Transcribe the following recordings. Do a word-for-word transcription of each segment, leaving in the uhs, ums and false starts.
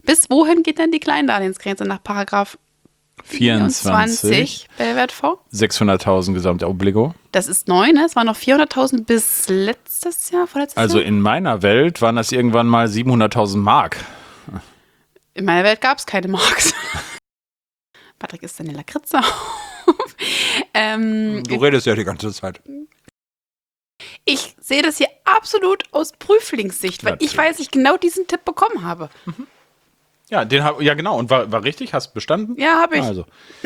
Bis wohin geht denn die Kleindarlehensgrenze nach Paragraph vierundzwanzig B W V? sechshunderttausend Gesamtobligo. Das ist neu, ne? Es waren noch vierhunderttausend bis letztes Jahr, vorletztes Also Jahr? in meiner Welt waren das irgendwann mal siebenhunderttausend Mark. In meiner Welt gab es keine Marks. Patrick isst seine Lakritze auf. ähm, Du redest ja die ganze Zeit. Ich sehe das hier absolut aus Prüflingssicht, weil Natürlich. ich weiß, ich genau diesen Tipp bekommen habe. Ja, den hab, ja genau. Und war, war richtig? Hast du bestanden? Ja, habe ich. Also.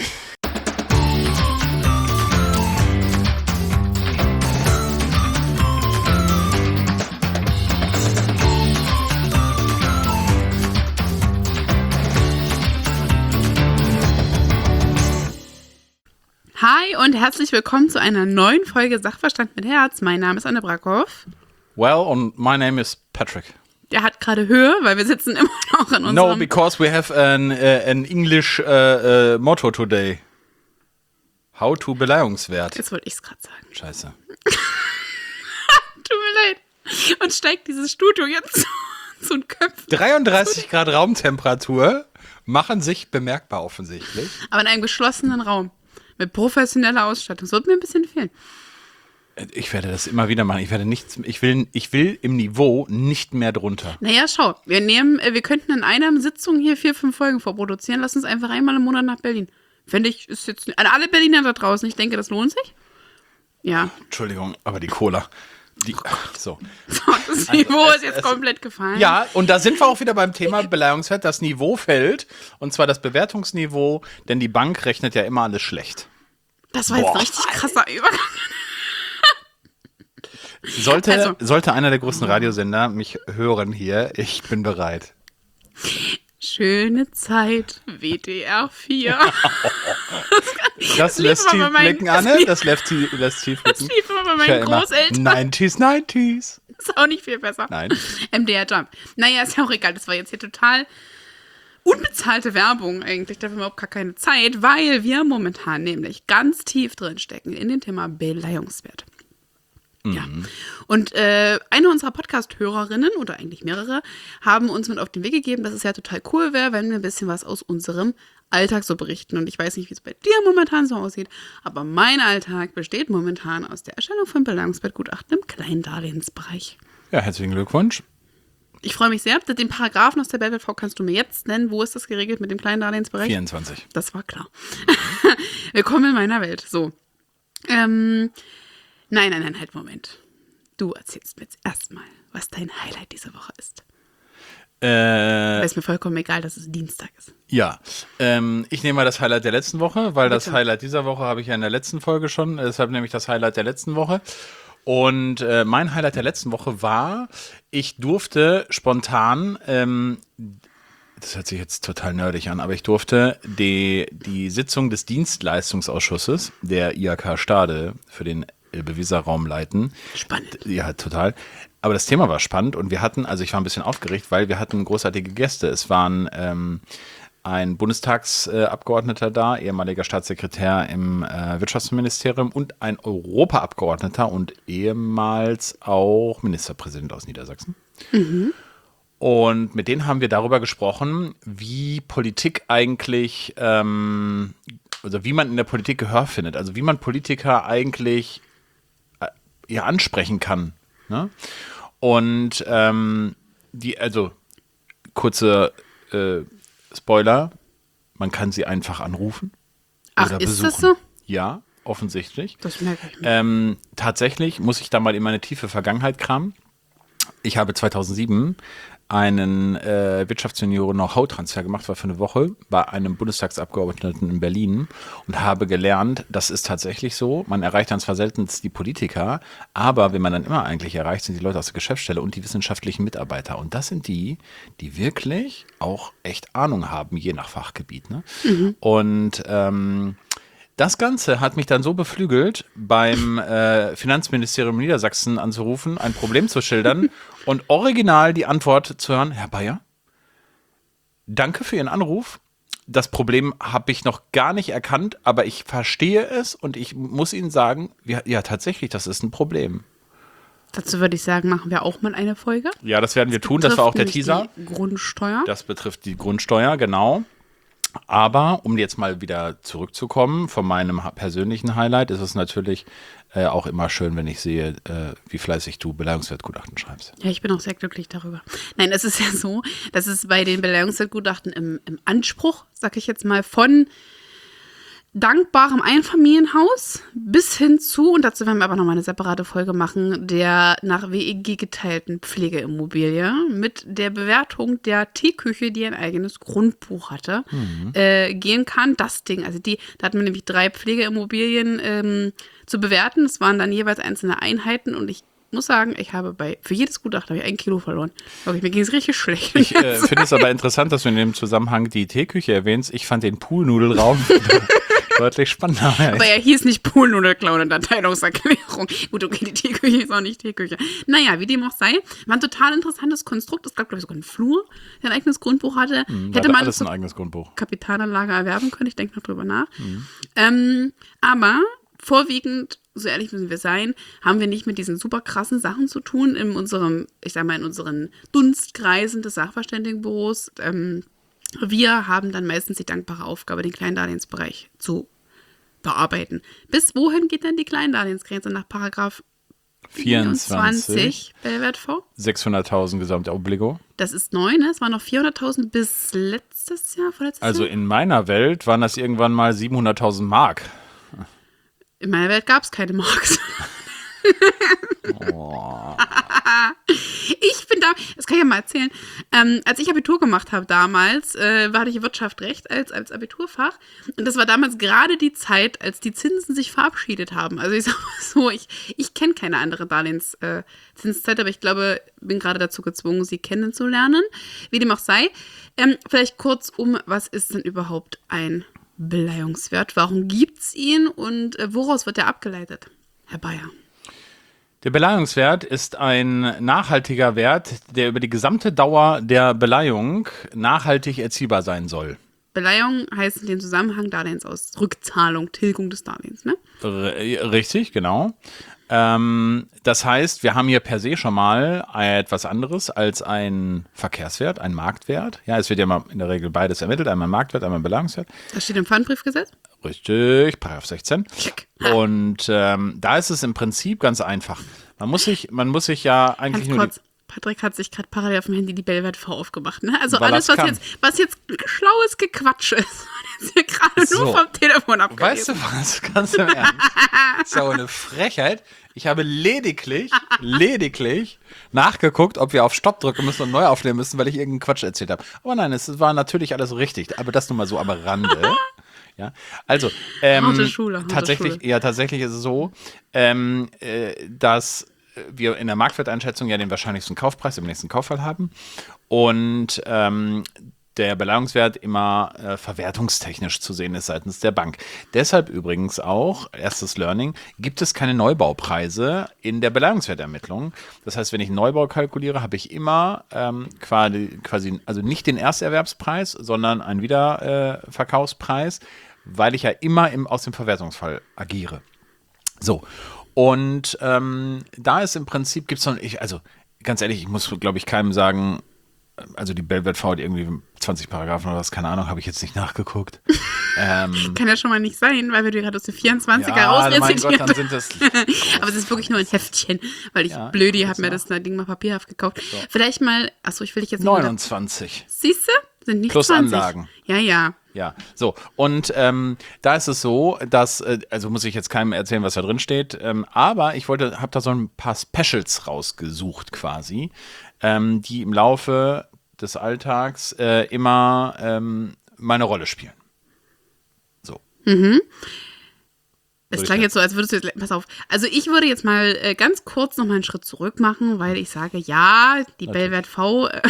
Hi und herzlich willkommen zu einer neuen Folge Sachverstand mit Herz. Mein Name ist Anne Brackhoff. Well, and my name is Patrick. Der hat gerade Höhe, weil wir sitzen immer noch in unserem... No, because we have an, uh, an English uh, uh, motto today. How to Beleihungswert. Jetzt wollte ich es gerade sagen. Scheiße. Tut mir leid. Und steigt dieses Studio jetzt so ein Köpf. dreiunddreißig Grad Raumtemperatur machen sich bemerkbar offensichtlich. Aber in einem geschlossenen Raum. Mit professioneller Ausstattung. Das wird mir ein bisschen fehlen. Ich werde das immer wieder machen. Ich werde nichts, ich will, ich will im Niveau nicht mehr drunter. Naja, schau. Wir nehmen, wir könnten in einer Sitzung hier vier, fünf Folgen vorproduzieren. Lass uns einfach einmal im Monat nach Berlin. Finde ich, ist jetzt an alle Berliner da draußen. Ich denke, das lohnt sich. Ja. Entschuldigung, aber die Cola. Die, so. So, das Niveau es- ist jetzt es- komplett gefallen. Ja, und da sind wir auch wieder beim Thema Beleihungswert. Das Niveau fällt, und zwar das Bewertungsniveau, denn die Bank rechnet ja immer alles schlecht. Das war jetzt Boah. ein richtig krasser Übergang. Sollte, Also- sollte einer der großen Radiosender mich hören hier, ich bin bereit. Schöne Zeit, W D R vier. Das lief lässt aber tief bei meinen- blicken, das Anne. lief- Das lässt tief lässt tief Das blicken. lief immer bei Ich höre meinen immer Großeltern. neunziger, neunziger. Ist auch nicht viel besser. Nein. M D R Jump. Naja, ist ja auch egal. Das war jetzt hier total unbezahlte Werbung eigentlich. Dafür haben wir überhaupt gar keine Zeit, weil wir momentan nämlich ganz tief drin stecken in dem Thema Beleihungswert. Ja. Und äh, eine unserer Podcast-Hörerinnen, oder eigentlich mehrere, haben uns mit auf den Weg gegeben, dass es ja total cool wäre, wenn wir ein bisschen was aus unserem Alltag so berichten. Und ich weiß nicht, wie es bei dir momentan so aussieht, aber mein Alltag besteht momentan aus der Erstellung von Beleihungswertgutachten im Kleindarlehensbereich. Ja, herzlichen Glückwunsch. Ich freue mich sehr. Den Paragraphen aus der B W V kannst du mir jetzt nennen. Wo ist das geregelt mit dem Kleindarlehensbereich? vierundzwanzig. Das war klar. Willkommen in meiner Welt. So. Ähm, nein, nein, nein, halt, Moment. Du erzählst mir jetzt erstmal, was dein Highlight diese Woche ist. Äh, Ist mir vollkommen egal, dass es Dienstag ist. ja, ähm, ich nehme mal das Highlight der letzten Woche, weil das Bitte. Highlight dieser Woche habe ich ja in der letzten Folge schon. Deshalb nehme ich das Highlight der letzten Woche. Und äh, mein Highlight der letzten Woche war, ich durfte spontan, ähm, das hört sich jetzt total nerdig an, aber ich durfte die, die Sitzung des Dienstleistungsausschusses der I H K Stade für den Elbe-Weser-Raum leiten. Spannend. Ja, total. Aber das Thema war spannend und wir hatten, also ich war ein bisschen aufgeregt, weil wir hatten großartige Gäste. Es waren ähm, ein Bundestagsabgeordneter da, ehemaliger Staatssekretär im äh, Wirtschaftsministerium und ein Europaabgeordneter und ehemals auch Ministerpräsident aus Niedersachsen. Und mit denen haben wir darüber gesprochen, wie Politik eigentlich, ähm, also wie man in der Politik Gehör findet, also wie man Politiker eigentlich äh, ja, ansprechen kann. Ne? Und ähm, die, also kurze äh, Spoiler, man kann sie einfach anrufen. Ach, oder ist besuchen. das so? Ja, offensichtlich. Das merke ich mir. Ähm, tatsächlich muss ich da mal in meine tiefe Vergangenheit kramen. Ich habe zweitausendsieben einen äh, Wirtschaftsjunioren-Know-how-Transfer gemacht, war für eine Woche bei einem Bundestagsabgeordneten in Berlin und habe gelernt, das ist tatsächlich so, man erreicht dann zwar selten die Politiker, aber wenn man dann immer eigentlich erreicht, sind die Leute aus der Geschäftsstelle und die wissenschaftlichen Mitarbeiter. Und das sind die, die wirklich auch echt Ahnung haben, je nach Fachgebiet. Ne? Mhm. Und ähm, das Ganze hat mich dann so beflügelt, beim äh, Finanzministerium Niedersachsen anzurufen, ein Problem zu schildern und original die Antwort zu hören: Herr Bayer, danke für Ihren Anruf. Das Problem habe ich noch gar nicht erkannt, aber ich verstehe es und ich muss Ihnen sagen, ja, ja tatsächlich, das ist ein Problem. Dazu würde ich sagen, machen wir auch mal eine Folge. Ja, das werden wir tun. Das war auch der Teaser. Die Grundsteuer. Das betrifft die Grundsteuer, genau. Aber um jetzt mal wieder zurückzukommen, von meinem persönlichen Highlight ist es natürlich äh, auch immer schön, wenn ich sehe, äh, wie fleißig du Beleihungswertgutachten schreibst. Ja, ich bin auch sehr glücklich darüber. Nein, es ist ja so, dass es bei den Beleihungswertgutachten im, im Anspruch, sag ich jetzt mal, von dankbarem Einfamilienhaus bis hin zu, und dazu werden wir aber nochmal eine separate Folge machen, der nach W E G geteilten Pflegeimmobilie mit der Bewertung der Teeküche, die ein eigenes Grundbuch hatte, mhm. äh, gehen kann. Das Ding, also die, da hatten wir nämlich drei Pflegeimmobilien ähm, zu bewerten. Das waren dann jeweils einzelne Einheiten und ich muss sagen, ich habe bei, für jedes Gutachten habe ich ein Kilo verloren. Wirklich, mir ging es richtig schlecht. Ich äh, finde es aber interessant, dass du in dem Zusammenhang die Teeküche erwähnst. Ich fand den Poolnudelraum deutlich spannender. Aber er hieß nicht Poolnudelclown in der Teilungserklärung. Gut, okay, die Teeküche ist auch nicht Teeküche. Naja, wie dem auch sei, war ein total interessantes Konstrukt. Es gab, glaube ich, sogar ein Flur, der ein eigenes Grundbuch hatte. Mhm, Hätte hatte man alles ein eigenes Grundbuch. Kapitalanlage erwerben können. Ich denke noch drüber nach. Mhm. Ähm, aber vorwiegend, so ehrlich müssen wir sein, haben wir nicht mit diesen super krassen Sachen zu tun in unserem, ich sag mal, in unseren Dunstkreisen des Sachverständigenbüros. Ähm, wir haben dann meistens die dankbare Aufgabe, den Kleindarlehensbereich zu bearbeiten. Bis wohin geht denn die Kleindarlehensgrenze nach Paragraph vierundzwanzig B W V? sechshunderttausend Gesamtobligo. Das ist neu, ne? Es waren noch vierhunderttausend bis letztes Jahr, vorletztes Also Jahr? in meiner Welt waren das irgendwann mal siebenhunderttausend Mark. In meiner Welt gab es keine Marks. Oh. Ich bin da, das kann ich ja mal erzählen, ähm, als ich Abitur gemacht habe damals, äh, hatte ich Wirtschaft Recht als, als Abiturfach und das war damals gerade die Zeit, als die Zinsen sich verabschiedet haben. Also ich sag mal so, ich, ich kenne keine andere Darlehenszinszeit, äh, aber ich glaube, bin gerade dazu gezwungen, sie kennenzulernen, wie dem auch sei. Ähm, vielleicht kurz um, was ist denn überhaupt ein Beleihungswert? Warum gibt es ihn und äh, woraus wird er abgeleitet? Herr Bayer. Der Beleihungswert ist ein nachhaltiger Wert, der über die gesamte Dauer der Beleihung nachhaltig erzielbar sein soll. Beleihung heißt in dem Zusammenhang Darlehensaus, Rückzahlung, Tilgung des Darlehens, ne? R- richtig, genau. Ähm, das heißt, wir haben hier per se schon mal etwas anderes als ein Verkehrswert, ein Marktwert. Ja, es wird ja mal in der Regel beides ermittelt, einmal Marktwert, einmal Beleihungswert. Das steht im Pfandbriefgesetz? Richtig, Paragraph sechzehn. Check. Und ähm, da ist es im Prinzip ganz einfach. Man muss sich, man muss sich ja eigentlich Ganz nur kurz. Patrick hat sich gerade parallel auf dem Handy die Bellwert V aufgemacht. Ne? Also Weil alles, das was kann. jetzt, was jetzt schlaues Gequatsch ist, wird jetzt hier gerade So. nur vom Telefon abgelesen. Weißt du was? Ganz im Ernst. Das ist ja eine Frechheit. Ich habe lediglich, lediglich nachgeguckt, ob wir auf Stopp drücken müssen und neu aufnehmen müssen, weil ich irgendeinen Quatsch erzählt habe. Aber nein, es war natürlich alles richtig. Aber das nur mal so am Rande. Ja, also ähm, Harte Schule, harte tatsächlich, Schule. ja, tatsächlich ist es so, ähm, äh, dass wir in der Marktwerteinschätzung ja den wahrscheinlichsten Kaufpreis im nächsten Kauffall haben und ähm, der Beleihungswert immer äh, verwertungstechnisch zu sehen ist seitens der Bank. Deshalb übrigens auch, erstes Learning, gibt es keine Neubaupreise in der Beleihungswertermittlung. Das heißt, wenn ich einen Neubau kalkuliere, habe ich immer ähm, quasi, quasi, also nicht den Ersterwerbspreis, sondern einen Wiederverkaufspreis, äh, weil ich ja immer im, aus dem Verwertungsfall agiere. So. Und ähm, da ist im Prinzip, gibt es noch, ich, also ganz ehrlich, ich muss, glaube ich, keinem sagen, also die Bellwert V hat irgendwie zwanzig Paragraphen oder was, keine Ahnung, habe ich jetzt nicht nachgeguckt. ähm, Kann ja schon mal nicht sein, weil wir dir gerade aus den vierundzwanziger ja, mein rausrezitiert. Gott, dann sind das. Aber es ist wirklich nur ein Heftchen, weil ich Ja, blödi ich habe mir weiß das Ding mal papierhaft gekauft. Vielleicht mal, achso, ich will dich jetzt nicht neunundzwanzig. Siehst du? Sind nicht Plus zwanzig. Anlagen. Ja, ja. Ja, so. Und ähm, da ist es so, dass, äh, also muss ich jetzt keinem erzählen, was da drin steht, ähm, aber ich wollte, habe da so ein paar Specials rausgesucht quasi, ähm, die im Laufe des Alltags äh, immer ähm, meine Rolle spielen. So. Mhm. Es Soll klang ich jetzt so, als würdest du jetzt, pass auf. Also ich würde jetzt mal äh, ganz kurz noch mal einen Schritt zurück machen, weil ich sage, ja, die Bellwert V, äh,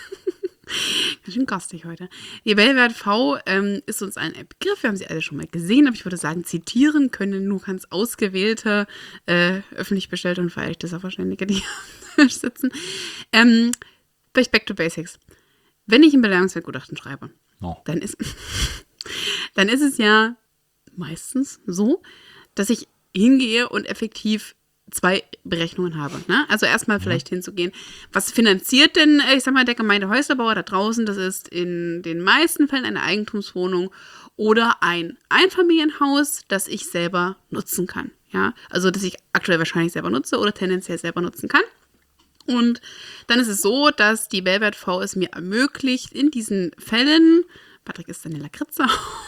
ganz schön garstig heute. Die Bellwert V ähm, ist uns ein Begriff, wir haben sie alle schon mal gesehen, aber ich würde sagen, zitieren können nur ganz ausgewählte, äh, öffentlich bestellte und vereidigte Sachverständige, die hier sitzen. Ähm, vielleicht back to basics. Wenn ich ein Beleihungswertgutachten schreibe, No. dann ist, dann ist es ja meistens so, dass ich hingehe und effektiv zwei Berechnungen habe. Ne? Also erstmal mhm. vielleicht hinzugehen, was finanziert denn, ich sag mal, der Gemeindehäuslerbauer da draußen? Das ist in den meisten Fällen eine Eigentumswohnung oder ein Einfamilienhaus, das ich selber nutzen kann. Ja? Also das ich aktuell wahrscheinlich selber nutze oder tendenziell selber nutzen kann. Und dann ist es so, dass die Wellwert V es mir ermöglicht, in diesen Fällen, Patrick ist dann in Lakritze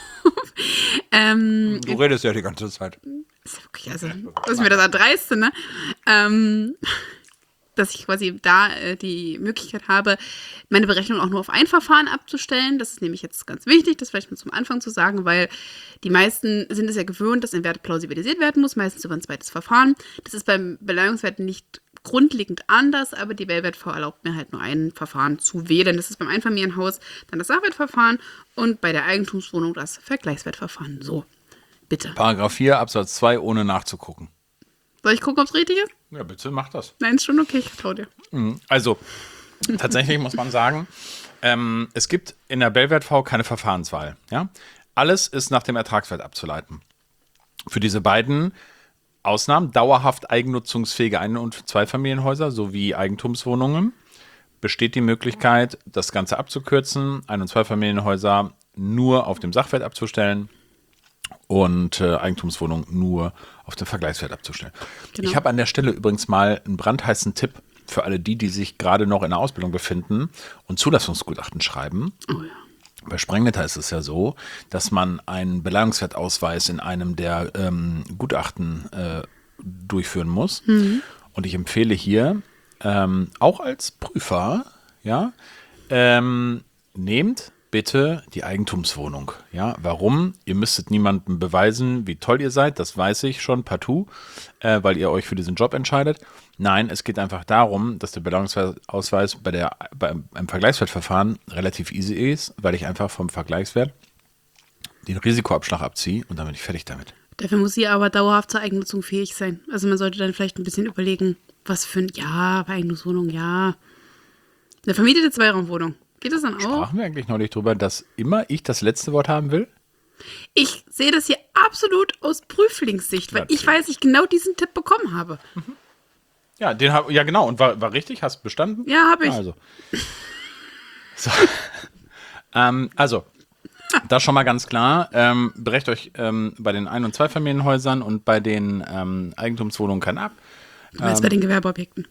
ähm, Du redest ja die ganze Zeit. Ist ja wirklich, also, das ist mir das Erdreiste, ne? Ähm, dass ich quasi da äh, die Möglichkeit habe, meine Berechnung auch nur auf ein Verfahren abzustellen. Das ist nämlich jetzt ganz wichtig, das vielleicht mal zum Anfang zu sagen, weil die meisten sind es ja gewöhnt, dass ein Wert plausibilisiert werden muss, meistens über ein zweites Verfahren. Das ist beim Beleihungswert nicht grundlegend anders, aber die Wellwert V erlaubt mir halt nur ein Verfahren zu wählen. Das ist beim Einfamilienhaus dann das Sachwertverfahren und bei der Eigentumswohnung das Vergleichswertverfahren. So, bitte. Paragraph vier Absatz zwei, ohne nachzugucken. Soll ich gucken, ob es richtig ist? Ja, bitte, mach das. Nein, ist schon okay, ich vertraue dir. Also, tatsächlich muss man sagen, ähm, es gibt in der Wellwert V keine Verfahrenswahl. Ja? Alles ist nach dem Ertragswert abzuleiten. Für diese beiden Ausnahmen, dauerhaft eigennutzungsfähige Ein- und Zweifamilienhäuser sowie Eigentumswohnungen, besteht die Möglichkeit, das Ganze abzukürzen, Ein- und Zweifamilienhäuser nur auf dem Sachwert abzustellen und äh, Eigentumswohnungen nur auf dem Vergleichswert abzustellen. Genau. Ich habe an der Stelle übrigens mal einen brandheißen Tipp für alle die, die sich gerade noch in der Ausbildung befinden und Zulassungsgutachten schreiben. Oh ja. Bei Sprengnetter ist es ja so, dass man einen Beleihungswertausweis in einem der ähm, Gutachten äh, durchführen muss. Mhm. Und ich empfehle hier, ähm, auch als Prüfer, ja, ähm, nehmt bitte die Eigentumswohnung. Ja, warum? Ihr müsstet niemandem beweisen, wie toll ihr seid, das weiß ich schon partout, äh, weil ihr euch für diesen Job entscheidet. Nein, es geht einfach darum, dass der Beleihungsausweis bei der, beim, beim Vergleichswertverfahren relativ easy ist, weil ich einfach vom Vergleichswert den Risikoabschlag abziehe und dann bin ich fertig damit. Dafür muss sie aber dauerhaft zur Eigennutzung fähig sein. Also man sollte dann vielleicht ein bisschen überlegen, was für ein, ja, bei Eigentumswohnung, ja. Eine vermietete Zweiraumwohnung. Geht das dann auch? Sprachen wir eigentlich neulich drüber, dass immer ich das letzte Wort haben will? Ich sehe das hier absolut aus Prüflingssicht, weil ja, ich weiß, ich genau diesen Tipp bekommen habe. Mhm. Ja, den hab, ja genau. Und war, war richtig? Hast du bestanden? Ja, habe ich. Also, so. ähm, also, das schon mal ganz klar. Ähm, brecht euch ähm, bei den Ein- und Zweifamilienhäusern und bei den ähm, Eigentumswohnungen keinen ab. Du meinst ähm, bei den Gewerbeobjekten?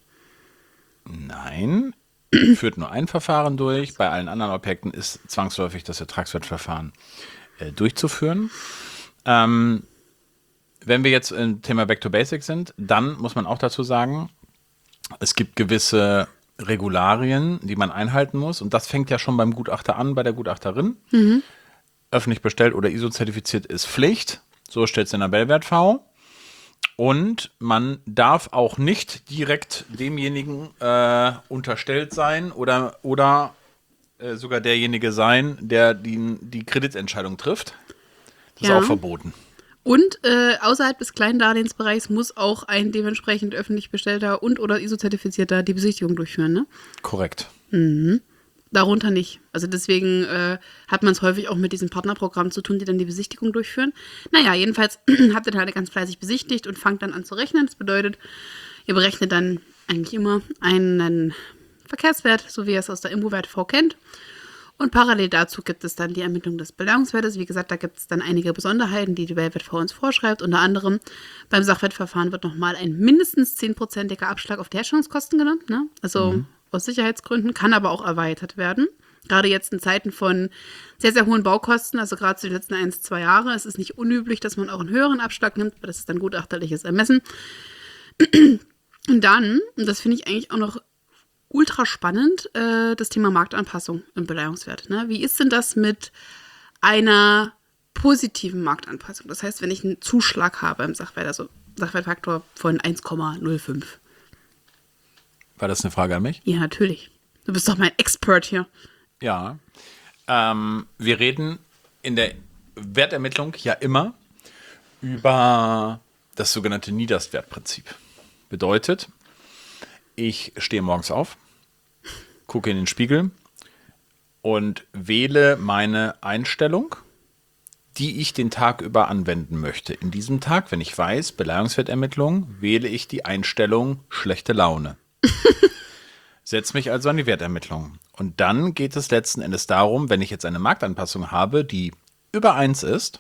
Nein. Führt nur ein Verfahren durch. Bei allen anderen Objekten ist zwangsläufig das Ertragswertverfahren äh, durchzuführen. Ähm, wenn wir jetzt im Thema Back to Basics sind, dann muss man auch dazu sagen, es gibt gewisse Regularien, die man einhalten muss. Und das fängt ja schon beim Gutachter an, bei der Gutachterin. Mhm. Öffentlich bestellt oder I S O-zertifiziert ist Pflicht. So steht es in der Wellwert V. Und man darf auch nicht direkt demjenigen äh, unterstellt sein oder, oder äh, sogar derjenige sein, der die, die Kreditentscheidung trifft. Das ja. ist auch verboten. Und äh, außerhalb des kleinen Darlehensbereichs muss auch ein dementsprechend öffentlich bestellter und oder I S O-zertifizierter die Besichtigung durchführen, ne? Korrekt. Mhm. Darunter nicht. Also deswegen äh, hat man es häufig auch mit diesem Partnerprogramm zu tun, die dann die Besichtigung durchführen. Naja, jedenfalls habt ihr dann alle ganz fleißig besichtigt und fangt dann an zu rechnen. Das bedeutet, ihr berechnet dann eigentlich immer einen Verkehrswert, so wie ihr es aus der Immowert V kennt. Und parallel dazu gibt es dann die Ermittlung des Beleihungswertes. Wie gesagt, da gibt es dann einige Besonderheiten, die die Wellwert V uns vorschreibt. Unter anderem beim Sachwertverfahren wird nochmal ein mindestens zehnprozentiger Abschlag auf die Herstellungskosten genommen. Ne? Also mhm. aus Sicherheitsgründen, kann aber auch erweitert werden. Gerade jetzt in Zeiten von sehr, sehr hohen Baukosten, also gerade zu den letzten ein, zwei Jahre, es ist nicht unüblich, dass man auch einen höheren Abschlag nimmt, aber das ist dann gutachterliches Ermessen. Und dann, und das finde ich eigentlich auch noch ultra spannend, äh, das Thema Marktanpassung im Beleihungswert. Ne? Wie ist denn das mit einer positiven Marktanpassung? Das heißt, wenn ich einen Zuschlag habe im Sachwert, also Sachwertfaktor von eins Komma null fünf. War das eine Frage an mich? Ja, natürlich. Du bist doch mein Expert hier. Ja. Ähm, wir reden in der Wertermittlung ja immer über das sogenannte Niederstwertprinzip. Bedeutet, ich stehe morgens auf, gucke in den Spiegel und wähle meine Einstellung, die ich den Tag über anwenden möchte. In diesem Tag, wenn ich weiß, Beleihungswertermittlung, wähle ich die Einstellung schlechte Laune. Setze mich also an die Wertermittlung. Und dann geht es letzten Endes darum, wenn ich jetzt eine Marktanpassung habe, die über eins ist,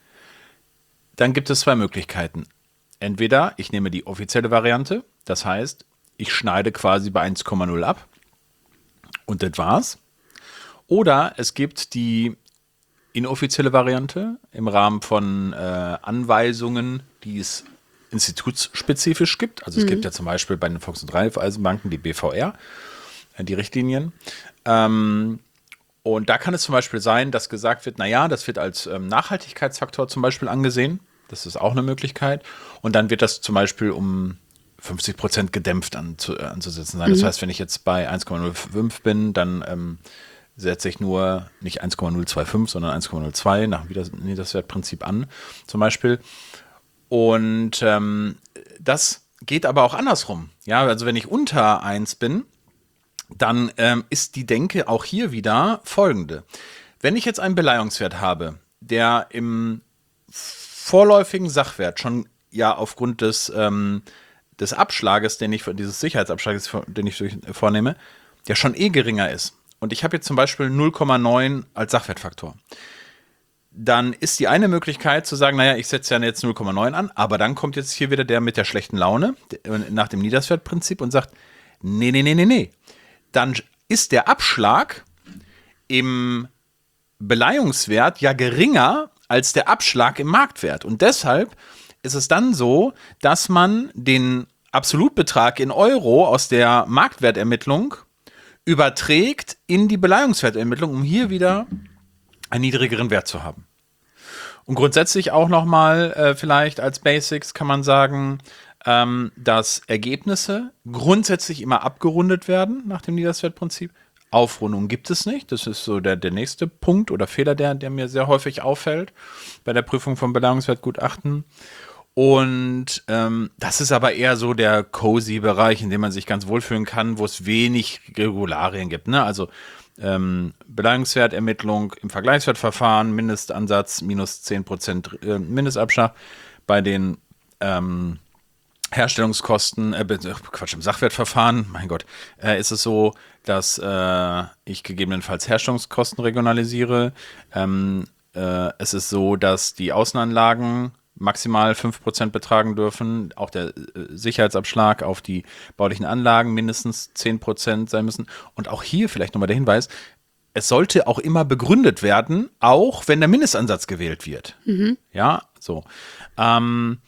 dann gibt es zwei Möglichkeiten. Entweder ich nehme die offizielle Variante, das heißt, ich schneide quasi bei eins Komma null ab und das war's. Oder es gibt die inoffizielle Variante im Rahmen von äh, Anweisungen, die es institutsspezifisch gibt. Also es mhm. gibt ja zum Beispiel bei den Volks- und Raiffeisenbanken die B V R, äh, die Richtlinien. Ähm, und da kann es zum Beispiel sein, dass gesagt wird, naja, das wird als ähm, Nachhaltigkeitsfaktor zum Beispiel angesehen. Das ist auch eine Möglichkeit. Und dann wird das zum Beispiel um fünfzig Prozent gedämpft anzu, äh, anzusetzen sein. Mhm. Das heißt, wenn ich jetzt bei eins Komma null fünf bin, dann ähm, setze ich nur nicht eins Komma null zwei fünf, sondern eins Komma null zwei nach dem Niederswertprinzip an, zum Beispiel. Und ähm, das geht aber auch andersrum. Ja, also wenn ich unter eins bin, dann ähm, ist die Denke auch hier wieder folgende. Wenn ich jetzt einen Beleihungswert habe, der im vorläufigen Sachwert schon ja aufgrund des, ähm, des Abschlages, den ich, dieses Sicherheitsabschlages, den ich vornehme, der schon eh geringer ist. Und ich habe jetzt zum Beispiel null Komma neun als Sachwertfaktor. Dann ist die eine Möglichkeit zu sagen, naja, ich setze ja jetzt null Komma neun an, aber dann kommt jetzt hier wieder der mit der schlechten Laune nach dem Niederswertprinzip und sagt, nee, nee, nee, nee, nee. Dann ist der Abschlag im Beleihungswert ja geringer als der Abschlag im Marktwert. Und deshalb ist es dann so, dass man den Absolutbetrag in Euro aus der Marktwertermittlung überträgt in die Beleihungswertermittlung, um hier wieder einen niedrigeren Wert zu haben. Und grundsätzlich auch nochmal äh, vielleicht als Basics kann man sagen, ähm, dass Ergebnisse grundsätzlich immer abgerundet werden nach dem Niederswertprinzip. Aufrundung gibt es nicht. Das ist so der, der nächste Punkt oder Fehler, der, der mir sehr häufig auffällt bei der Prüfung von Beleihungswertgutachten. Und ähm, das ist aber eher so der cozy Bereich, in dem man sich ganz wohlfühlen kann, wo es wenig Regularien gibt. Ne? Also ähm, Beleihungswertermittlung im Vergleichswertverfahren, Mindestansatz minus zehn Prozent äh, Mindestabschlag. Bei den ähm, Herstellungskosten, äh, Quatsch, im Sachwertverfahren, mein Gott, äh, ist es so, dass äh, ich gegebenenfalls Herstellungskosten regionalisiere. Ähm, äh, es ist so, dass die Außenanlagen maximal fünf Prozent betragen dürfen, auch der äh, Sicherheitsabschlag auf die baulichen Anlagen mindestens zehn Prozent sein müssen. Und auch hier vielleicht nochmal der Hinweis, es sollte auch immer begründet werden, auch wenn der Mindestansatz gewählt wird. Mhm. Ja, so. Ähm,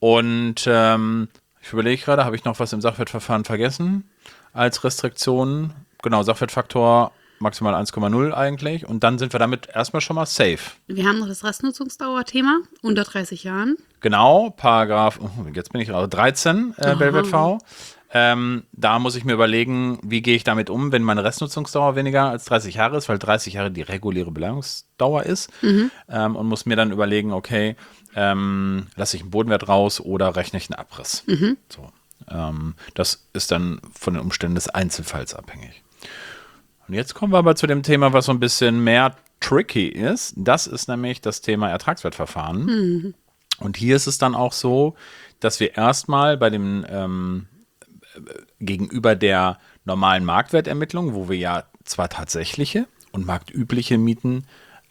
und ähm, ich überlege gerade, habe ich noch was im Sachwertverfahren vergessen als Restriktion? Genau, Sachwertfaktor maximal eins Komma null eigentlich. Und dann sind wir damit erstmal schon mal safe. Wir haben noch das Restnutzungsdauerthema unter dreißig Jahren. Genau, Paragraph, oh, jetzt bin ich raus, dreizehn äh, B L W V. Ähm, da muss ich mir überlegen, wie gehe ich damit um, wenn meine Restnutzungsdauer weniger als dreißig Jahre ist, weil dreißig Jahre die reguläre Beleihungsdauer ist. Mhm. Ähm, und muss mir dann überlegen, okay, ähm, lasse ich einen Bodenwert raus oder rechne ich einen Abriss. Mhm. So, ähm, das ist dann von den Umständen des Einzelfalls abhängig. Und jetzt kommen wir aber zu dem Thema, was so ein bisschen mehr tricky ist. Das ist nämlich das Thema Ertragswertverfahren. Mhm. Und hier ist es dann auch so, dass wir erstmal bei dem ähm, gegenüber der normalen Marktwertermittlung, wo wir ja zwar tatsächliche und marktübliche Mieten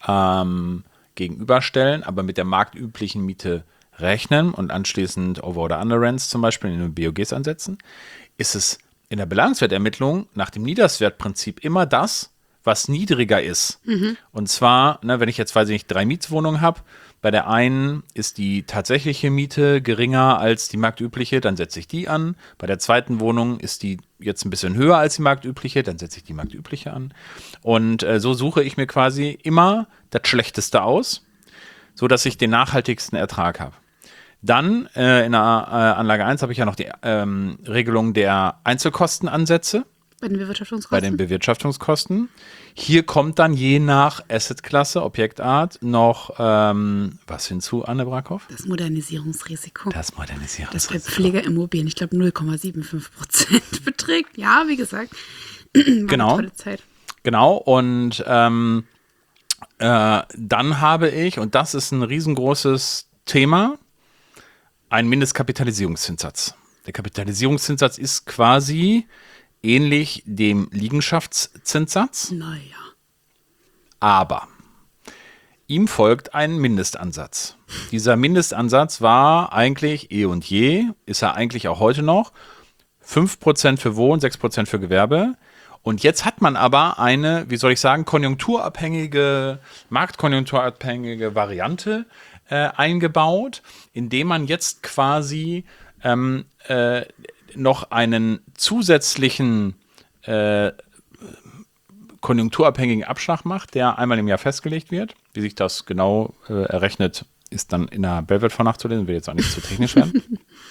ähm, gegenüberstellen, aber mit der marktüblichen Miete rechnen und anschließend Over- oder Underrents zum Beispiel in den B O Gs ansetzen, ist es in der Beleihungswertermittlung nach dem Niederswertprinzip immer das, was niedriger ist. Mhm. Und zwar, ne, wenn ich jetzt, weiß ich nicht, drei Mietswohnungen habe, bei der einen ist die tatsächliche Miete geringer als die marktübliche, dann setze ich die an. Bei der zweiten Wohnung ist die jetzt ein bisschen höher als die marktübliche, dann setze ich die marktübliche an. Und äh, so suche ich mir quasi immer das Schlechteste aus, sodass ich den nachhaltigsten Ertrag habe. Dann äh, in der äh, Anlage eins habe ich ja noch die ähm, Regelung der Einzelkostenansätze. Bei den Bewirtschaftungskosten? Bei den Bewirtschaftungskosten. Hier kommt dann je nach Assetklasse, Objektart noch ähm, was hinzu, Anne Brackhoff? Das Modernisierungsrisiko. Das Modernisierungsrisiko. Das bei Pflegeimmobilien, ich glaube null Komma fünfundsiebzig Prozent beträgt. Ja, wie gesagt, war genau. eine tolle Zeit. Genau, und ähm, Äh, dann habe ich, und das ist ein riesengroßes Thema, einen Mindestkapitalisierungszinssatz. Der Kapitalisierungszinssatz ist quasi ähnlich dem Liegenschaftszinssatz, Naja. aber ihm folgt ein Mindestansatz. Dieser Mindestansatz war eigentlich eh und je, ist er eigentlich auch heute noch, fünf Prozent für Wohnen, sechs Prozent für Gewerbe. Und jetzt hat man aber eine, wie soll ich sagen, konjunkturabhängige, marktkonjunkturabhängige Variante äh, eingebaut, indem man jetzt quasi ähm, äh, noch einen zusätzlichen äh, konjunkturabhängigen Abschlag macht, der einmal im Jahr festgelegt wird. Wie sich das genau äh, errechnet, ist dann in der Bellwelt von nachzulesen, will jetzt auch nicht zu technisch werden.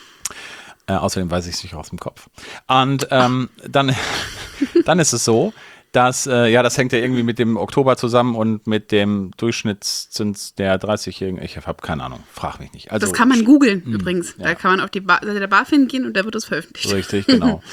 Äh, außerdem weiß ich es nicht aus dem Kopf. Und ähm, dann, dann ist es so, dass, äh, ja, das hängt ja irgendwie mit dem Oktober zusammen und mit dem Durchschnittszins der dreißigjährigen. Ich habe keine Ahnung, frag mich nicht. Also, Das kann man googeln übrigens. ja. Da kann man auf die ba- Seite der BaFin gehen und da wird es veröffentlicht. Richtig, genau.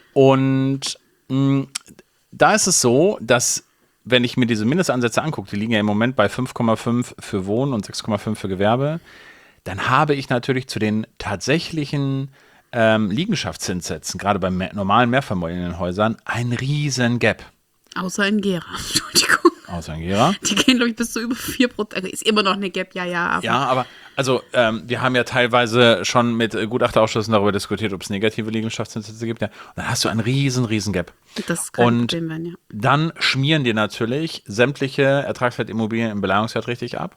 Und mh, da ist es so, dass, wenn ich mir diese Mindestansätze angucke, die liegen ja im Moment bei fünf Komma fünf für Wohnen und sechs Komma fünf für Gewerbe, dann habe ich natürlich zu den tatsächlichen ähm, Liegenschaftszinssätzen, gerade bei mehr, normalen Mehrfamilienhäusern, einen riesen Gap. Außer in Gera. Entschuldigung. Außer in Gera. Die gehen, glaube ich, bis zu über vier Prozent. Also ist immer noch eine Gap, ja, ja. Aber Ja, aber also ähm, wir haben ja teilweise schon mit äh, Gutachterausschüssen darüber diskutiert, ob es negative Liegenschaftszinssätze gibt. Ja. Und dann hast du einen riesen, riesen Gap. das kann ein Und Problem werden, ja. dann schmieren dir natürlich sämtliche Ertragswertimmobilien im Beleihungswert richtig ab.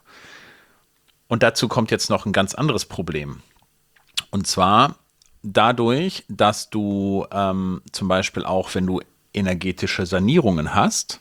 Und dazu kommt jetzt noch ein ganz anderes Problem. Und zwar dadurch, dass du ähm, zum Beispiel auch, wenn du energetische Sanierungen hast,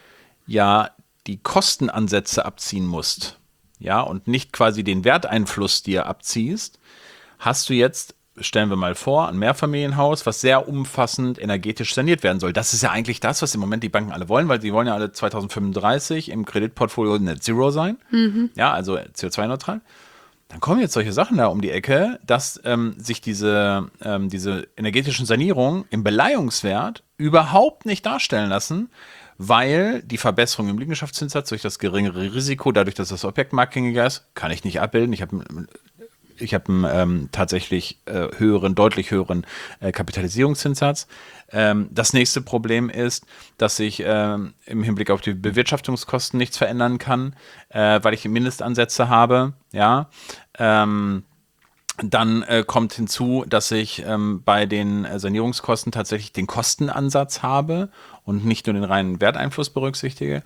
ja die Kostenansätze abziehen musst, ja, und nicht quasi den Werteinfluss dir abziehst, hast du jetzt, stellen wir mal vor, ein Mehrfamilienhaus, was sehr umfassend energetisch saniert werden soll. Das ist ja eigentlich das, was im Moment die Banken alle wollen, weil sie wollen ja alle zweitausendfünfunddreißig im Kreditportfolio Net Zero sein, mhm. ja, also C O zwei neutral. Dann kommen jetzt solche Sachen da um die Ecke, dass ähm, sich diese, ähm, diese energetischen Sanierungen im Beleihungswert überhaupt nicht darstellen lassen, weil die Verbesserung im Liegenschaftszinssatz durch das geringere Risiko, dadurch, dass das Objekt marktgängiger ist, kann ich nicht abbilden. Ich habe ich hab einen ähm, tatsächlich äh, höheren, deutlich höheren äh, Kapitalisierungszinssatz. Ähm, das nächste Problem ist, dass ich ähm, im Hinblick auf die Bewirtschaftungskosten nichts verändern kann, äh, weil ich Mindestansätze habe. Ja, ähm, Dann äh, kommt hinzu, dass ich ähm, bei den äh, Sanierungskosten tatsächlich den Kostenansatz habe und nicht nur den reinen Werteinfluss berücksichtige.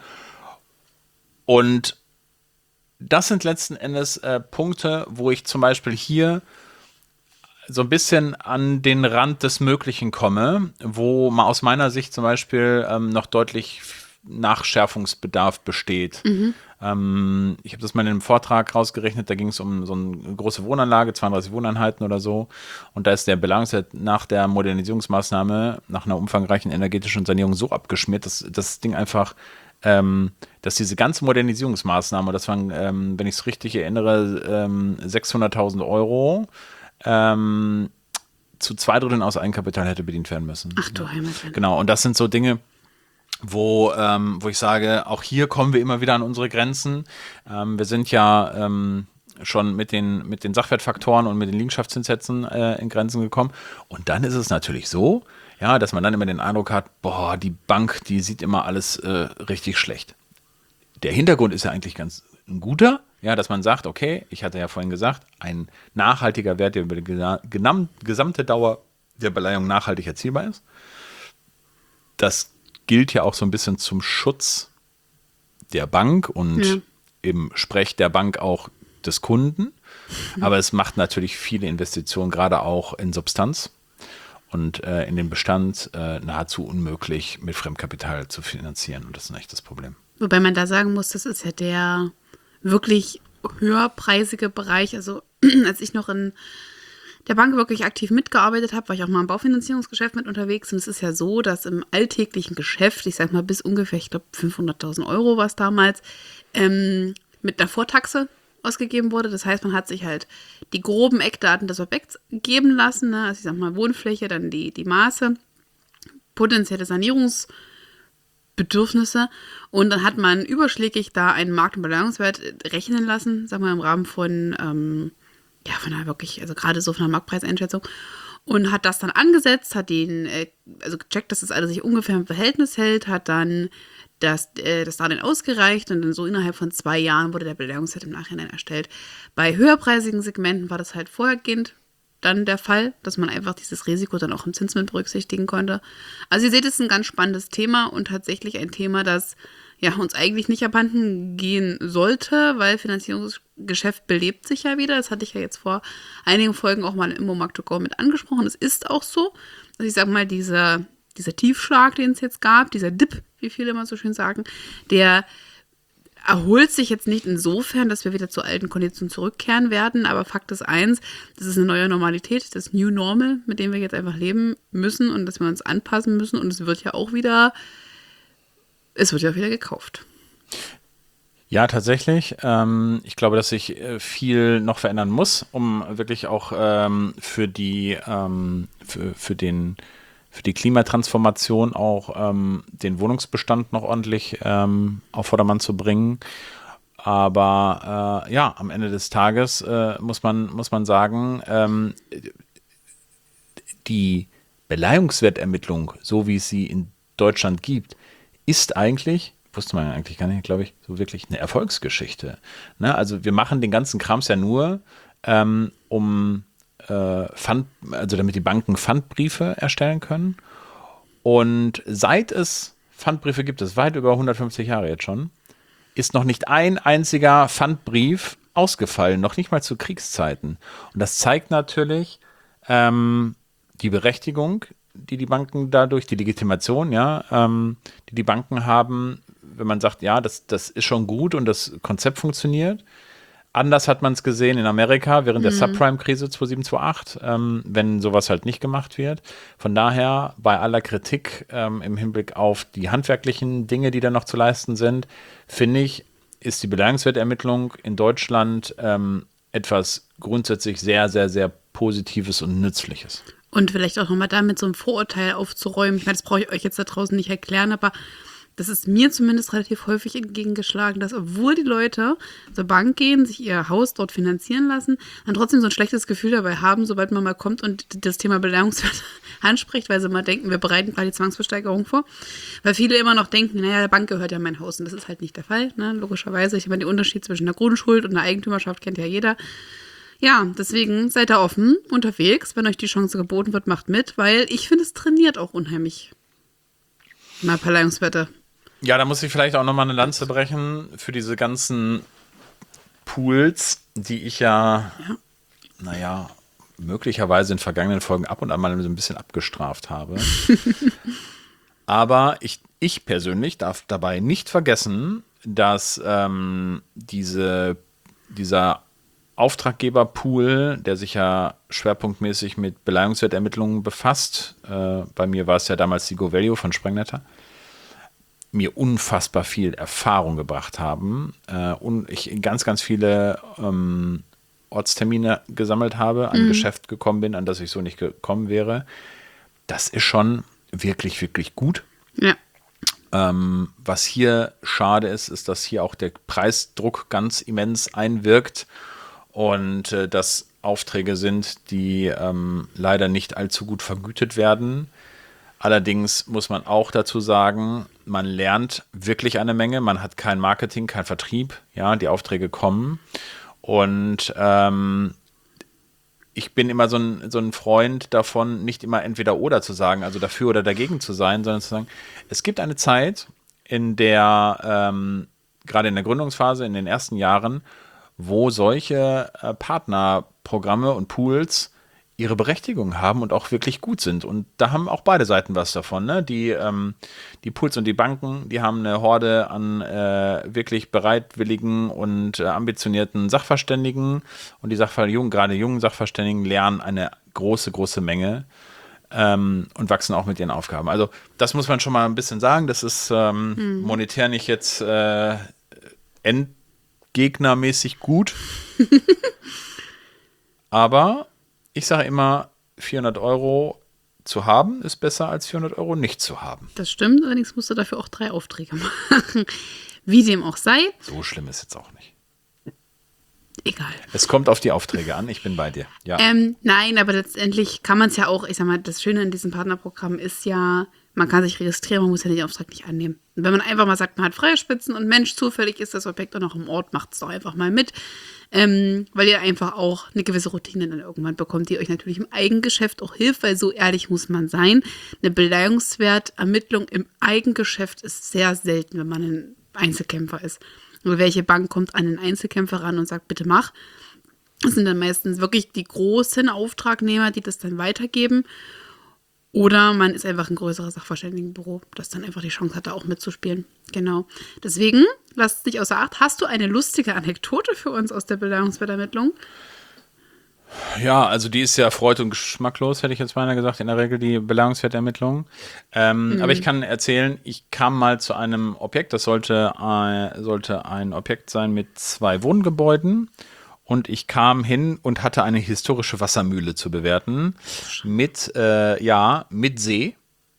Und das sind letzten Endes äh, Punkte, wo ich zum Beispiel hier so ein bisschen an den Rand des Möglichen komme, wo mal aus meiner Sicht zum Beispiel ähm, noch deutlich Nachschärfungsbedarf besteht. Mhm. Ähm, ich habe das mal in einem Vortrag rausgerechnet, da ging es um so eine große Wohnanlage, zweiunddreißig Wohneinheiten oder so. Und da ist der Beleihungswert nach der Modernisierungsmaßnahme, nach einer umfangreichen energetischen Sanierung so abgeschmiert, dass das Ding einfach, ähm, dass diese ganze Modernisierungsmaßnahme, das waren, ähm, wenn ich es richtig erinnere, ähm, sechshunderttausend Euro, ähm, zu zwei Dritteln aus Eigenkapital hätte bedient werden müssen. Ach du Heimat. Genau, und das sind so Dinge, wo, ähm, wo ich sage, auch hier kommen wir immer wieder an unsere Grenzen. Ähm, wir sind ja ähm, schon mit den, mit den Sachwertfaktoren und mit den Liegenschaftszinssätzen äh, in Grenzen gekommen. Und dann ist es natürlich so, ja, dass man dann immer den Eindruck hat, boah, die Bank, die sieht immer alles äh, richtig schlecht. Der Hintergrund ist ja eigentlich ganz ein guter, ja, dass man sagt, okay, ich hatte ja vorhin gesagt, ein nachhaltiger Wert, der über die gena- gesamte Dauer der Beleihung nachhaltig erzielbar ist. Das gilt ja auch so ein bisschen zum Schutz der Bank und ja. im Sprech der Bank auch des Kunden. Aber es macht natürlich viele Investitionen, gerade auch in Substanz und äh, in den Bestand äh, nahezu unmöglich mit Fremdkapital zu finanzieren. Und das ist ein echtes Problem. Wobei man da sagen muss, das ist ja der wirklich höherpreisige Bereich. Also als ich noch in der Bank wirklich aktiv mitgearbeitet habe, war ich auch mal im Baufinanzierungsgeschäft mit unterwegs. Und es ist ja so, dass im alltäglichen Geschäft, ich sag mal bis ungefähr, ich glaube fünfhunderttausend Euro war es damals, ähm, mit einer Vortaxe ausgegeben wurde. Das heißt, man hat sich halt die groben Eckdaten des Objekts geben lassen. Ne? Also ich sag mal Wohnfläche, dann die, die Maße, potenzielle Sanierungsbedarf Bedürfnisse. Und dann hat man überschlägig da einen Markt- und Beleihungswert rechnen lassen, sagen wir im Rahmen von, ähm, ja, von einer wirklich, also gerade so von einer Marktpreiseinschätzung. Und hat das dann angesetzt, hat den, äh, also gecheckt, dass das alles sich ungefähr im Verhältnis hält, hat dann das, äh, das Darlehen ausgereicht und dann so innerhalb von zwei Jahren wurde der Beleihungswert im Nachhinein erstellt. Bei höherpreisigen Segmenten war das halt vorhergehend dann der Fall, dass man einfach dieses Risiko dann auch im Zins mit berücksichtigen konnte. Also ihr seht, es ist ein ganz spannendes Thema und tatsächlich ein Thema, das ja uns eigentlich nicht abhanden gehen sollte, weil Finanzierungsgeschäft belebt sich ja wieder. Das hatte ich ja jetzt vor einigen Folgen auch mal im Immomarkt to go mit angesprochen. Es ist auch so. Also ich sag mal, dieser, dieser Tiefschlag, den es jetzt gab, dieser Dip, wie viele immer so schön sagen, der erholt sich jetzt nicht insofern, dass wir wieder zu alten Konditionen zurückkehren werden, aber Fakt ist eins, das ist eine neue Normalität, das New Normal, mit dem wir jetzt einfach leben müssen und dass wir uns anpassen müssen und es wird ja auch wieder, es wird ja auch wieder gekauft. Ja, tatsächlich. Ähm, ich glaube, dass sich äh, viel noch verändern muss, um wirklich auch ähm, für die, ähm, für, für den für die Klimatransformation auch ähm, den Wohnungsbestand noch ordentlich ähm, auf Vordermann zu bringen. Aber äh, ja, am Ende des Tages äh, muss man, muss man sagen, ähm, die Beleihungswertermittlung, so wie es sie in Deutschland gibt, ist eigentlich, wusste man eigentlich gar nicht, glaube ich, so wirklich eine Erfolgsgeschichte. Ne? Also wir machen den ganzen Krams ja nur, ähm, um Pfand, also damit die Banken Pfandbriefe erstellen können. Und seit es Pfandbriefe gibt, das ist weit über hundertfünfzig Jahre jetzt schon, ist noch nicht ein einziger Pfandbrief ausgefallen, noch nicht mal zu Kriegszeiten. Und das zeigt natürlich ähm, die Berechtigung, die die Banken dadurch, die Legitimation, ja, ähm, die die Banken haben, wenn man sagt, ja, das, das ist schon gut und das Konzept funktioniert. Anders hat man es gesehen in Amerika während der Subprime-Krise zweitausendsieben, zweitausendacht, ähm, wenn sowas halt nicht gemacht wird. Von daher, bei aller Kritik ähm, im Hinblick auf die handwerklichen Dinge, die da noch zu leisten sind, finde ich, ist die Beleihungswertermittlung in Deutschland ähm, etwas grundsätzlich sehr, sehr, sehr Positives und Nützliches. Und vielleicht auch nochmal damit so ein Vorurteil aufzuräumen. Ich meine, das brauche ich euch jetzt da draußen nicht erklären, aber das ist mir zumindest relativ häufig entgegengeschlagen, dass obwohl die Leute zur Bank gehen, sich ihr Haus dort finanzieren lassen, dann trotzdem so ein schlechtes Gefühl dabei haben, sobald man mal kommt und das Thema Beleihungswert anspricht, weil sie mal denken, wir bereiten gerade die Zwangsversteigerung vor. Weil viele immer noch denken, naja, der Bank gehört ja mein Haus. Und das ist halt nicht der Fall, ne? Logischerweise. Ich meine, den Unterschied zwischen der Grundschuld und der Eigentümerschaft kennt ja jeder. Ja, deswegen seid da offen unterwegs. Wenn euch die Chance geboten wird, macht mit, weil ich finde, es trainiert auch unheimlich. Mal Beleihungswerte. Ja, da muss ich vielleicht auch nochmal eine Lanze brechen für diese ganzen Pools, die ich ja, ja. naja, möglicherweise in vergangenen Folgen ab und an mal so ein bisschen abgestraft habe. Aber ich, ich persönlich darf dabei nicht vergessen, dass ähm, diese, dieser Auftraggeberpool, der sich ja schwerpunktmäßig mit Beleihungswertermittlungen befasst, äh, bei mir war es ja damals die GoValue von Sprengnetter, mir unfassbar viel Erfahrung gebracht haben äh, und ich ganz, ganz viele ähm, Ortstermine gesammelt habe, ein mhm. Geschäft gekommen bin, an das ich so nicht gekommen wäre. Das ist schon wirklich, wirklich gut. Ja. Ähm, was hier schade ist, ist, dass hier auch der Preisdruck ganz immens einwirkt und äh, dass Aufträge sind, die ähm, leider nicht allzu gut vergütet werden. Allerdings muss man auch dazu sagen, man lernt wirklich eine Menge. Man hat kein Marketing, kein Vertrieb. Ja, die Aufträge kommen. Und ähm, ich bin immer so ein, so ein Freund davon, nicht immer entweder oder zu sagen, also dafür oder dagegen zu sein, sondern zu sagen, es gibt eine Zeit, in der, ähm, gerade in der Gründungsphase, in den ersten Jahren, wo solche äh, Partnerprogramme und Pools ihre Berechtigung haben und auch wirklich gut sind. Und da haben auch beide Seiten was davon. Ne? Die, ähm, die Pools und die Banken, die haben eine Horde an äh, wirklich bereitwilligen und äh, ambitionierten Sachverständigen. Und die Sachverständigen, gerade jungen Sachverständigen, lernen eine große, große Menge ähm, und wachsen auch mit ihren Aufgaben. Also das muss man schon mal ein bisschen sagen. Das ist ähm, hm. monetär nicht jetzt äh, endgegnermäßig gut. Aber ich sage immer, vierhundert Euro zu haben ist besser als vierhundert Euro nicht zu haben. Das stimmt, allerdings musst du dafür auch drei Aufträge machen. Wie dem auch sei. So schlimm ist jetzt auch nicht. Egal. Es kommt auf die Aufträge an, ich bin bei dir. Ja. Ähm, nein, aber letztendlich kann man es ja auch, ich sag mal, das Schöne an diesem Partnerprogramm ist ja, man kann sich registrieren, man muss ja den Auftrag nicht annehmen. Und wenn man einfach mal sagt, man hat freie Spitzen und Mensch, zufällig ist das Objekt auch noch im Ort, macht es doch einfach mal mit. Ähm, weil ihr einfach auch eine gewisse Routine dann irgendwann bekommt, die euch natürlich im Eigengeschäft auch hilft, weil so ehrlich muss man sein. Eine Beleihungswertermittlung im Eigengeschäft ist sehr selten, wenn man ein Einzelkämpfer ist. Oder welche Bank kommt an einen Einzelkämpfer ran und sagt, bitte mach. Das sind dann meistens wirklich die großen Auftragnehmer, die das dann weitergeben. Oder man ist einfach ein größeres Sachverständigenbüro, das dann einfach die Chance hat, da auch mitzuspielen. Genau. Deswegen, lasst dich außer Acht. Hast du eine lustige Anekdote für uns aus der Beleihungswertermittlung? Ja, also die ist ja freud- und geschmacklos, hätte ich jetzt beinahe gesagt, in der Regel die Beleihungswertermittlung. Ähm, mhm. Aber ich kann erzählen, ich kam mal zu einem Objekt, das sollte, äh, sollte ein Objekt sein mit zwei Wohngebäuden. Und ich kam hin und hatte eine historische Wassermühle zu bewerten mit, äh, ja, mit See.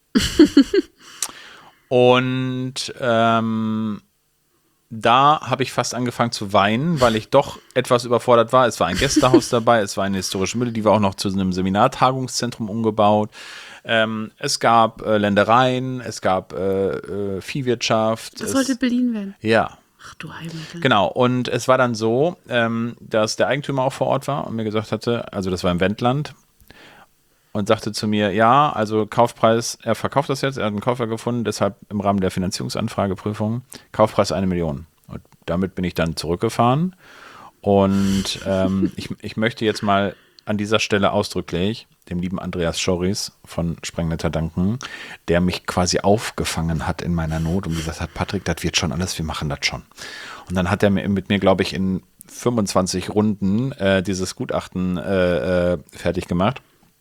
Und ähm, da habe ich fast angefangen zu weinen, weil ich doch etwas überfordert war. Es war ein Gästehaus dabei, es war eine historische Mühle, die war auch noch zu einem Seminartagungszentrum umgebaut. Ähm, es gab äh, Ländereien, es gab äh, äh, Viehwirtschaft. Das es, sollte Berlin werden. Ja. Ach du Heimat. Genau, und es war dann so, ähm, dass der Eigentümer auch vor Ort war und mir gesagt hatte, also das war im Wendland, und sagte zu mir, ja, also Kaufpreis, er verkauft das jetzt, er hat einen Käufer gefunden, deshalb im Rahmen der Finanzierungsanfrageprüfung, Kaufpreis eine Million. Und damit bin ich dann zurückgefahren und ähm, ich, ich möchte jetzt mal an dieser Stelle ausdrücklich dem lieben Andreas Schoris von Sprengnetter danken, der mich quasi aufgefangen hat in meiner Not und gesagt hat, Patrick, das wird schon alles, wir machen das schon. Und dann hat er mit mir, glaube ich, in fünfundzwanzig Runden äh, dieses Gutachten äh, äh, fertig gemacht.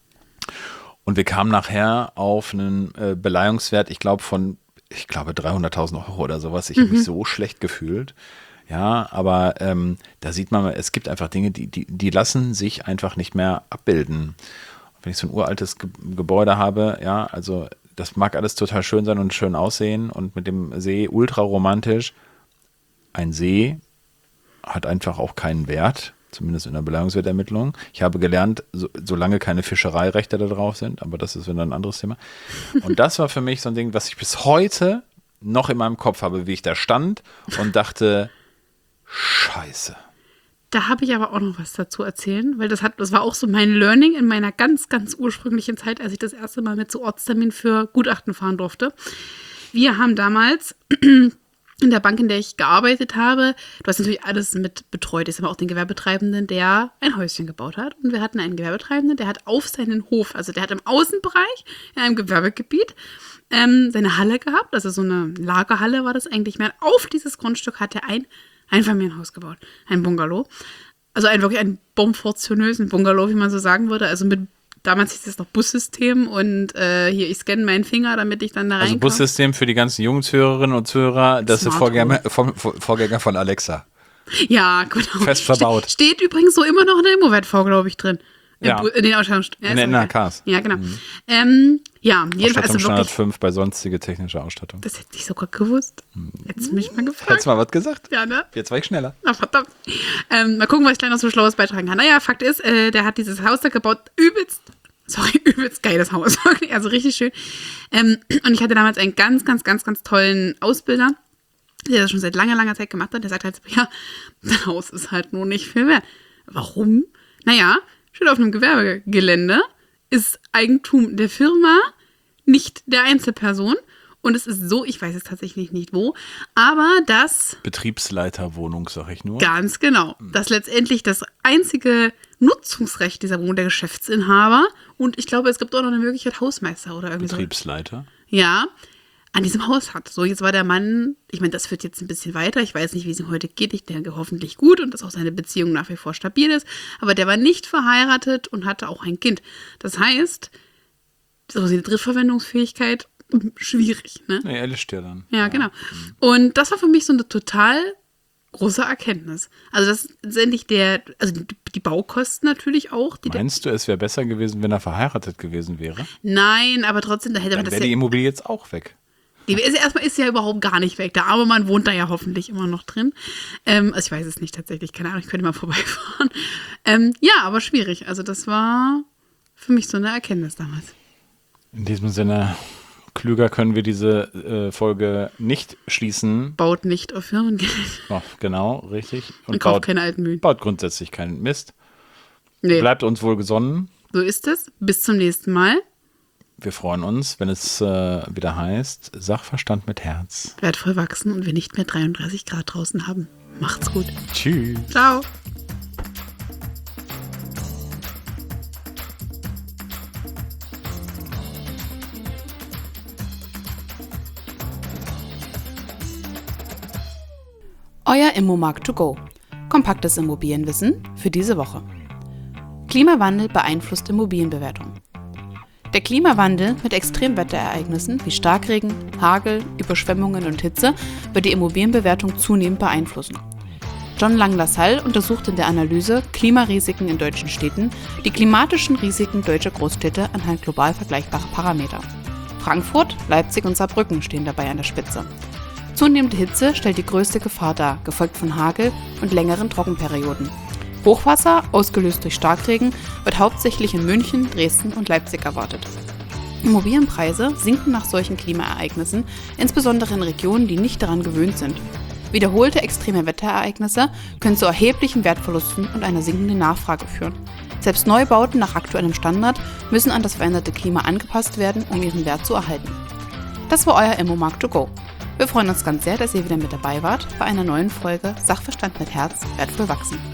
Und wir kamen nachher auf einen äh, Beleihungswert, ich glaube von, ich glaube dreihunderttausend Euro oder sowas. Ich mhm. habe mich so schlecht gefühlt. Ja, aber ähm, da sieht man, es gibt einfach Dinge, die, die, die lassen sich einfach nicht mehr abbilden. Wenn ich so ein uraltes Ge- Gebäude habe, ja, also das mag alles total schön sein und schön aussehen und mit dem See ultra romantisch. Ein See hat einfach auch keinen Wert, zumindest in der Beleihungswertermittlung. Ich habe gelernt, so, solange keine Fischereirechte da drauf sind, aber das ist wieder ein anderes Thema. Und das war für mich so ein Ding, was ich bis heute noch in meinem Kopf habe, wie ich da stand und dachte, Scheiße. Da habe ich aber auch noch was dazu erzählen, weil das hat, das war auch so mein Learning in meiner ganz, ganz ursprünglichen Zeit, als ich das erste Mal mit zu Ortstermin für Gutachten fahren durfte. Wir haben damals in der Bank, in der ich gearbeitet habe, du hast natürlich alles mit betreut, ist aber auch den Gewerbetreibenden, der ein Häuschen gebaut hat. Und wir hatten einen Gewerbetreibenden, der hat auf seinen Hof, also der hat im Außenbereich, in einem Gewerbegebiet, ähm, seine Halle gehabt, also so eine Lagerhalle war das eigentlich mehr. Auf dieses Grundstück hat er ein Einfamilienhaus gebaut, ein Bungalow. Also ein wirklich ein bomfortionösen Bungalow, wie man so sagen würde. Also mit, damals hieß es noch Bussystem und äh, hier, ich scanne meinen Finger, damit ich dann da Also reinkomme. Bussystem für die ganzen Jungshörerinnen und Zuhörer, das ist Vorgänger, vom, Vorgänger von Alexa. Ja, genau. Fest verbaut. Ste- steht übrigens so immer noch in der Immo-Wert-V, glaube ich, drin. Ja. In, in den Ausstattungs- ja, In den N A Ks. Ja, genau. Mhm. Ähm, ja, jedenfalls also Standard wirklich. fünf bei sonstige technische Ausstattung. Das hätte ich sogar gewusst. Hättest du mich mal gefragt. Hättest du mal was gesagt? Ja, ne? Jetzt war ich schneller. Na, verdammt. Ähm, mal gucken, was ich gleich noch so Schlaues beitragen kann. Naja, Fakt ist, äh, der hat dieses Haus da gebaut. Übelst, sorry, übelst geiles Haus. Also richtig schön. Ähm, und ich hatte damals einen ganz, ganz, ganz, ganz tollen Ausbilder, der das schon seit langer, langer Zeit gemacht hat. Der sagt halt, ja, das Haus ist halt nur nicht viel wert. Warum? Naja, steht auf einem Gewerbegelände, ist Eigentum der Firma, nicht der Einzelperson. Und es ist so, ich weiß es tatsächlich nicht wo, aber das... Betriebsleiterwohnung, sag ich nur. Ganz genau. Dass letztendlich das einzige Nutzungsrecht dieser Wohnung der Geschäftsinhaber und ich glaube, es gibt auch noch eine Möglichkeit Hausmeister oder irgendwie Betriebsleiter. so. Ja, an diesem Haus hat. So, jetzt war der Mann, ich meine, das führt jetzt ein bisschen weiter. Ich weiß nicht, wie es ihm heute geht. Ich denke hoffentlich gut und dass auch seine Beziehung nach wie vor stabil ist. Aber der war nicht verheiratet und hatte auch ein Kind. Das heißt, so die Drittverwendungsfähigkeit schwierig, ne? Nee, er lischt ja dann. Ja, genau. Und das war für mich so eine total große Erkenntnis. Also das ist letztendlich der, also die, die Baukosten natürlich auch. Die Meinst du, es wäre besser gewesen, wenn er verheiratet gewesen wäre? Nein, aber trotzdem, da hätte man Dann das wäre ja, die Immobilie jetzt auch weg. die ist, erstmal ist sie ja überhaupt gar nicht weg. Der arme Mann wohnt da ja hoffentlich immer noch drin. Ähm, also ich weiß es nicht tatsächlich, keine Ahnung, ich könnte mal vorbeifahren. Ähm, ja, aber schwierig. Also das war für mich so eine Erkenntnis damals. In diesem Sinne, klüger können wir diese äh, Folge nicht schließen. Baut nicht auf Firmengeld. Oh, genau, richtig. Und, Und kauft baut, keine alten Mühen. baut grundsätzlich keinen Mist. Nee, Bleibt uns wohl gesonnen. so ist es. Bis zum nächsten Mal. Wir freuen uns, wenn es äh, wieder heißt, Sachverstand mit Herz. Wertvoll wachsen und wir nicht mehr dreiunddreißig Grad draußen haben. Macht's gut. Tschüss. Ciao. Euer Immomarkt to go. Kompaktes Immobilienwissen für diese Woche. Klimawandel beeinflusst Immobilienbewertung. Der Klimawandel mit Extremwetterereignissen wie Starkregen, Hagel, Überschwemmungen und Hitze wird die Immobilienbewertung zunehmend beeinflussen. John Lang-LaSalle untersucht in der Analyse Klimarisiken in deutschen Städten die klimatischen Risiken deutscher Großstädte anhand global vergleichbarer Parameter. Frankfurt, Leipzig und Saarbrücken stehen dabei an der Spitze. Zunehmende Hitze stellt die größte Gefahr dar, gefolgt von Hagel und längeren Trockenperioden. Hochwasser, ausgelöst durch Starkregen, wird hauptsächlich in München, Dresden und Leipzig erwartet. Immobilienpreise sinken nach solchen Klimaereignissen, insbesondere in Regionen, die nicht daran gewöhnt sind. Wiederholte extreme Wetterereignisse können zu erheblichen Wertverlusten und einer sinkenden Nachfrage führen. Selbst Neubauten nach aktuellem Standard müssen an das veränderte Klima angepasst werden, um ihren Wert zu erhalten. Das war euer Immomarkt to go. Wir freuen uns ganz sehr, dass ihr wieder mit dabei wart bei einer neuen Folge Sachverstand mit Herz, wertvoll wachsen.